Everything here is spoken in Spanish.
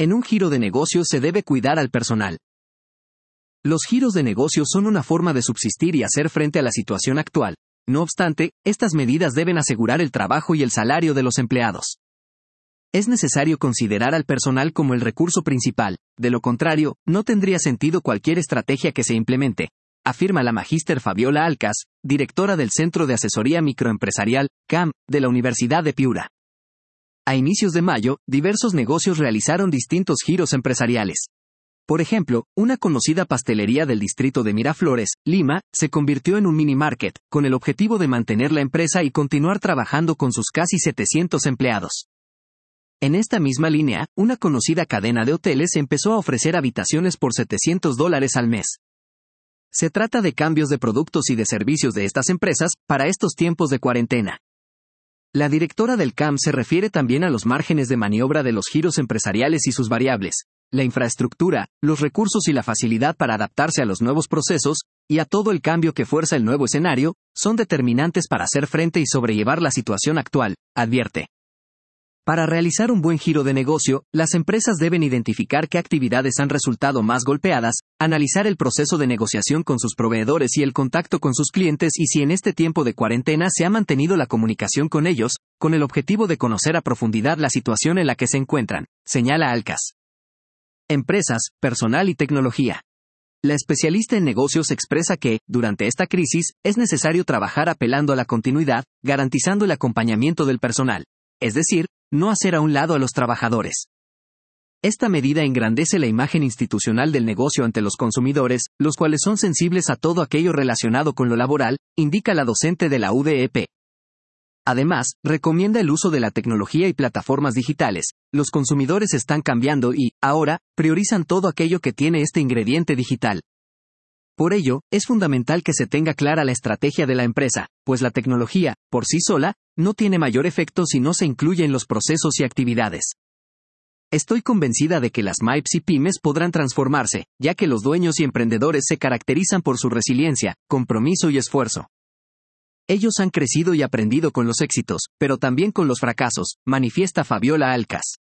En un giro de negocio se debe cuidar al personal. Los giros de negocio son una forma de subsistir y hacer frente a la situación actual. No obstante, estas medidas deben asegurar el trabajo y el salario de los empleados. Es necesario considerar al personal como el recurso principal, de lo contrario, no tendría sentido cualquier estrategia que se implemente, afirma la magíster Fabiola Alcas, directora del Centro de Asesoría Microempresarial, CAM, de la Universidad de Piura. A inicios de mayo, diversos negocios realizaron distintos giros empresariales. Por ejemplo, una conocida pastelería del distrito de Miraflores, Lima, se convirtió en un mini market, con el objetivo de mantener la empresa y continuar trabajando con sus casi 700 empleados. En esta misma línea, una conocida cadena de hoteles empezó a ofrecer habitaciones por $700 al mes. Se trata de cambios de productos y de servicios de estas empresas para estos tiempos de cuarentena. La directora del CAM se refiere también a los márgenes de maniobra de los giros empresariales y sus variables, la infraestructura, los recursos y la facilidad para adaptarse a los nuevos procesos, y a todo el cambio que fuerza el nuevo escenario, son determinantes para hacer frente y sobrellevar la situación actual, advierte. Para realizar un buen giro de negocio, las empresas deben identificar qué actividades han resultado más golpeadas, analizar el proceso de negociación con sus proveedores y el contacto con sus clientes y si en este tiempo de cuarentena se ha mantenido la comunicación con ellos, con el objetivo de conocer a profundidad la situación en la que se encuentran, señala Alcas. Empresas, personal y tecnología. La especialista en negocios expresa que, durante esta crisis, es necesario trabajar apelando a la continuidad, garantizando el acompañamiento del personal. Es decir, no hacer a un lado a los trabajadores. Esta medida engrandece la imagen institucional del negocio ante los consumidores, los cuales son sensibles a todo aquello relacionado con lo laboral, indica la docente de la UDEP. Además, recomienda el uso de la tecnología y plataformas digitales. Los consumidores están cambiando y, ahora, priorizan todo aquello que tiene este ingrediente digital. Por ello, es fundamental que se tenga clara la estrategia de la empresa, pues la tecnología, por sí sola, no tiene mayor efecto si no se incluye en los procesos y actividades. Estoy convencida de que las MIPS y pymes podrán transformarse, ya que los dueños y emprendedores se caracterizan por su resiliencia, compromiso y esfuerzo. Ellos han crecido y aprendido con los éxitos, pero también con los fracasos, manifiesta Fabiola Alcas.